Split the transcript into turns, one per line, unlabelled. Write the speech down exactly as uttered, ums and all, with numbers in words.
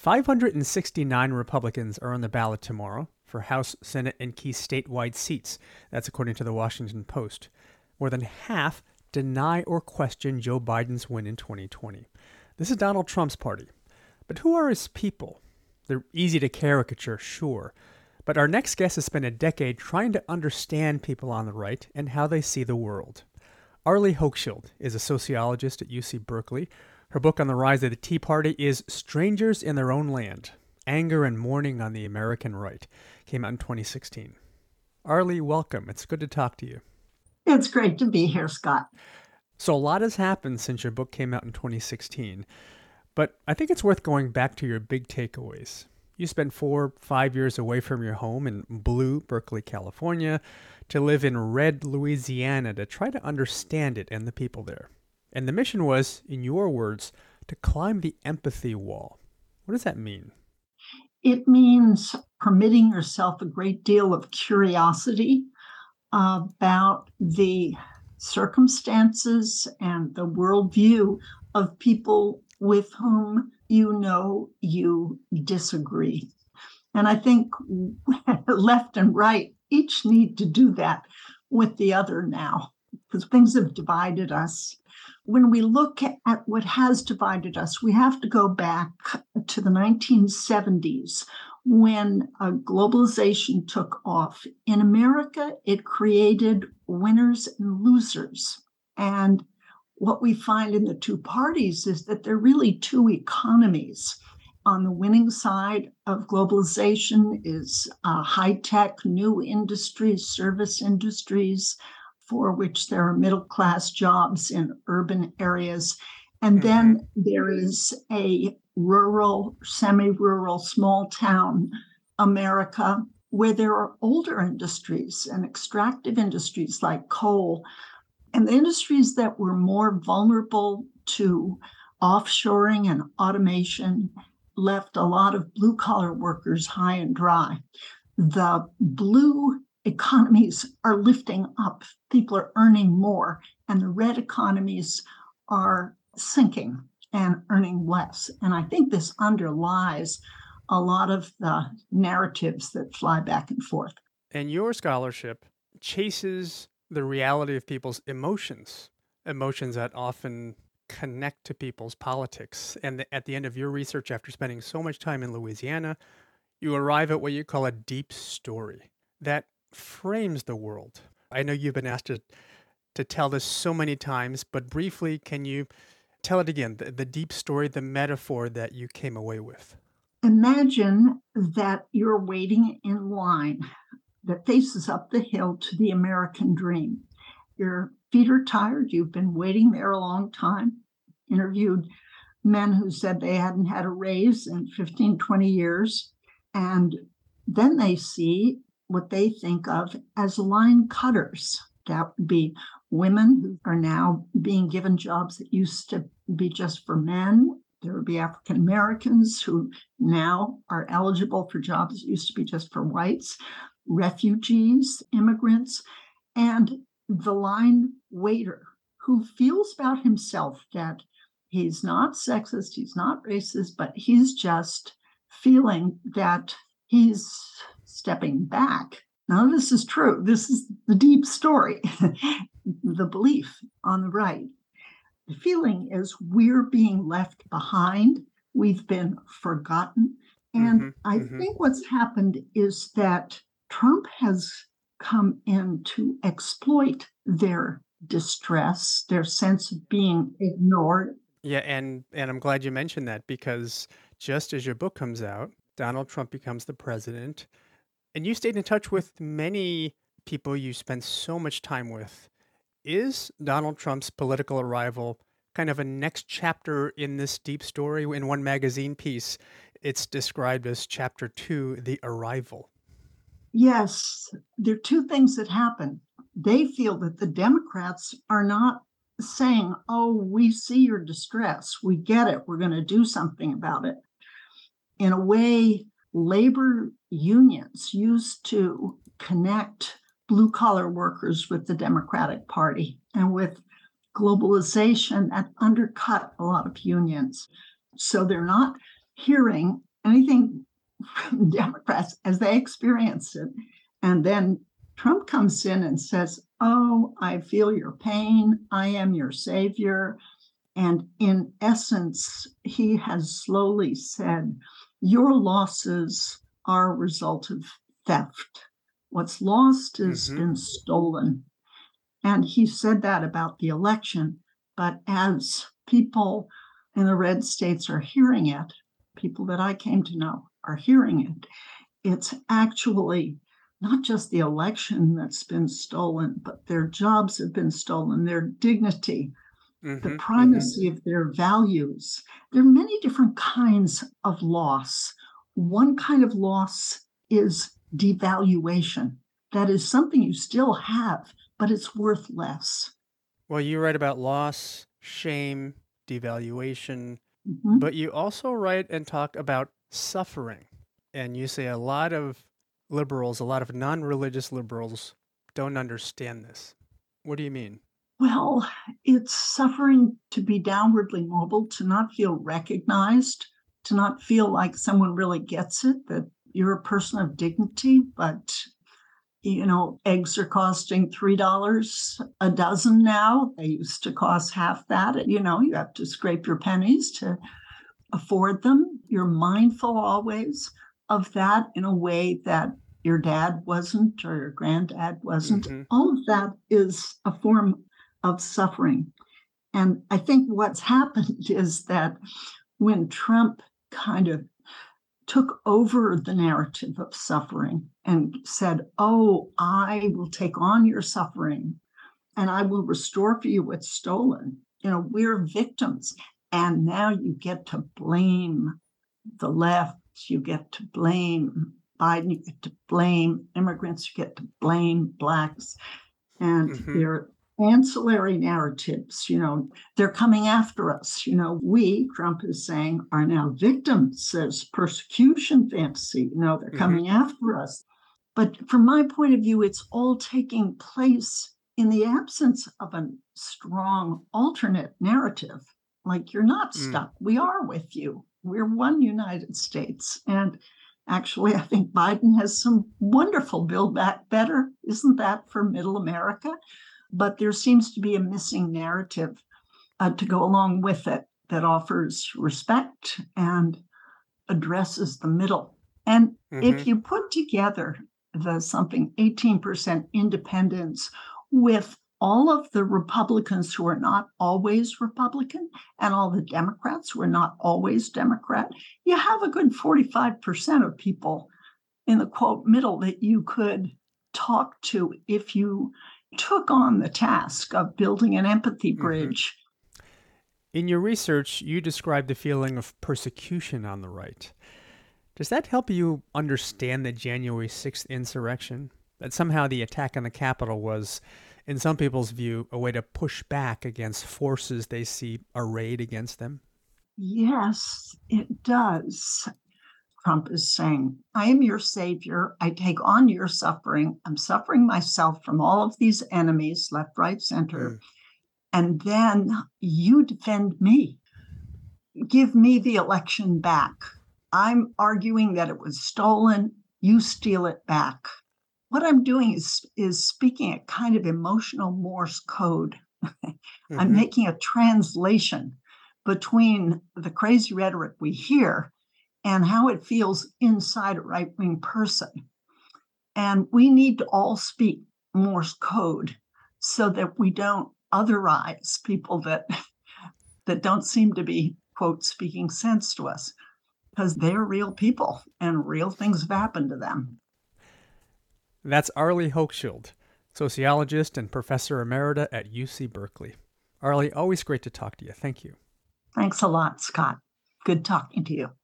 five hundred sixty-nine Republicans are on the ballot tomorrow for House, Senate, and key statewide seats. That's according to the Washington Post. More than half deny or question Joe Biden's win in twenty twenty. This is Donald Trump's party. But who are his people? They're easy to caricature, sure. But our next guest has spent a decade trying to understand people on the right and how they see the world. Arlie Hochschild is a sociologist at U C Berkeley. Her book on the rise of the Tea Party is Strangers in Their Own Land, Anger and Mourning on the American Right. Came out in twenty sixteen. Arlie, welcome. It's good to talk to you.
It's great to be here, Scott.
So a lot has happened since your book came out in twenty sixteen, but I think it's worth going back to your big takeaways. You spent four, five years away from your home in blue Berkeley, California, to live in red Louisiana to try to understand it and the people there. And the mission was, in your words, to climb the empathy wall. What does that mean?
It means permitting yourself a great deal of curiosity about the circumstances and the worldview of people with whom you know you disagree. And I think left and right each need to do that with the other now, because things have divided us. When we look at what has divided us, we have to go back to the nineteen seventies when uh, globalization took off. In America, it created winners and losers. And what we find in the two parties is that there are really two economies. On the winning side of globalization is uh, high-tech, new industries, service industries, for which there are middle-class jobs in urban areas. And mm-hmm. then there is a rural, semi-rural, small-town America where there are older industries and extractive industries like coal. And the industries that were more vulnerable to offshoring and automation left a lot of blue-collar workers high and dry. The blue economies are lifting up. People are earning more, and the red economies are sinking and earning less. And I think this underlies a lot of the narratives that fly back and forth.
And your scholarship chases the reality of people's emotions, emotions that often connect to people's politics. And at the end of your research, after spending so much time in Louisiana, you arrive at what you call a deep story that frames the world. I know you've been asked to, to tell this so many times, but briefly, can you tell it again, the, the deep story, the metaphor that you came away with?
Imagine that you're waiting in line that faces up the hill to the American dream. Your feet are tired. You've been waiting there a long time. Interviewed men who said they hadn't had a raise in fifteen, twenty years. And then they see what they think of as line cutters. That would be women who are now being given jobs that used to be just for men. There would be African Americans who now are eligible for jobs that used to be just for whites, refugees, immigrants, and the line waiter who feels about himself that he's not sexist, he's not racist, but he's just feeling that he's stepping back. None of this is true. This is the deep story, the belief on the right. The feeling is we're being left behind. We've been forgotten. And mm-hmm, I mm-hmm. think what's happened is that Trump has come in to exploit their distress, their sense of being ignored.
Yeah, and, and I'm glad you mentioned that, because just as your book comes out, Donald Trump becomes the president, and you stayed in touch with many people you spent so much time with. Is Donald Trump's political arrival kind of a next chapter in this deep story? In one magazine piece, it's described as chapter two, The Arrival.
Yes, there are two things that happen. They feel that the Democrats are not saying, oh, we see your distress. We get it. We're going to do something about it. In a way, labor unions used to connect blue-collar workers with the Democratic Party, and with globalization that undercut a lot of unions. So they're not hearing anything from Democrats as they experience it. And then Trump comes in and says, oh, I feel your pain. I am your savior. And in essence, he has slowly said, your losses are a result of theft. What's lost has mm-hmm. been stolen. And he said that about the election. But as people in the red states are hearing it, people that I came to know are hearing it, it's actually not just the election that's been stolen, but their jobs have been stolen, their dignity, mm-hmm, the primacy mm-hmm. of their values. There are many different kinds of loss. One kind of loss is devaluation. That is something you still have, but it's worth less.
Well, you write about loss, shame, devaluation, mm-hmm. but you also write and talk about suffering. And you say a lot of liberals, a lot of non-religious liberals don't understand this. What do you mean?
Well, it's suffering to be downwardly mobile, to not feel recognized, to not feel like someone really gets it, that you're a person of dignity, but, you know, eggs are costing three dollars a dozen now. They used to cost half that. You know, you have to scrape your pennies to afford them. You're mindful always of that in a way that your dad wasn't or your granddad wasn't. Mm-hmm. All of that is a form of suffering. And I think what's happened is that when Trump kind of took over the narrative of suffering and said, oh, I will take on your suffering and I will restore for you what's stolen. You know, we're victims. And now you get to blame the left. You get to blame Biden. You get to blame immigrants. You get to blame Blacks. And mm-hmm. they're ancillary narratives. You know, they're coming after us. You know, we, Trump is saying, are now victims as persecution fantasy. You know, they're mm-hmm. coming after us. But from my point of view, it's all taking place in the absence of a strong alternate narrative. Like, you're not stuck. Mm. We are with you. We're one United States. And actually, I think Biden has some wonderful Build Back Better. Isn't that for middle America? But there seems to be a missing narrative uh, to go along with it that offers respect and addresses the middle. And mm-hmm. if you put together the something eighteen percent independents with all of the Republicans who are not always Republican and all the Democrats who are not always Democrat, you have a good forty-five percent of people in the, quote, middle that you could talk to if you took on the task of building an empathy bridge.
Mm-hmm. In your research, you described the feeling of persecution on the right. Does that help you understand the January sixth insurrection? That somehow the attack on the Capitol was, in some people's view, a way to push back against forces they see arrayed against them?
Yes, it does. Trump is saying, I am your savior. I take on your suffering. I'm suffering myself from all of these enemies, left, right, center. Mm. And then you defend me. Give me the election back. I'm arguing that it was stolen. You steal it back. What I'm doing is, is speaking a kind of emotional Morse code. mm-hmm. I'm making a translation between the crazy rhetoric we hear and how it feels inside a right-wing person. And we need to all speak Morse code so that we don't otherize people that, that don't seem to be, quote, speaking sense to us, because they're real people and real things have happened to them.
That's Arlie Hochschild, sociologist and professor emerita at U C Berkeley. Arlie, always great to talk to you. Thank you.
Thanks a lot, Scott. Good talking to you.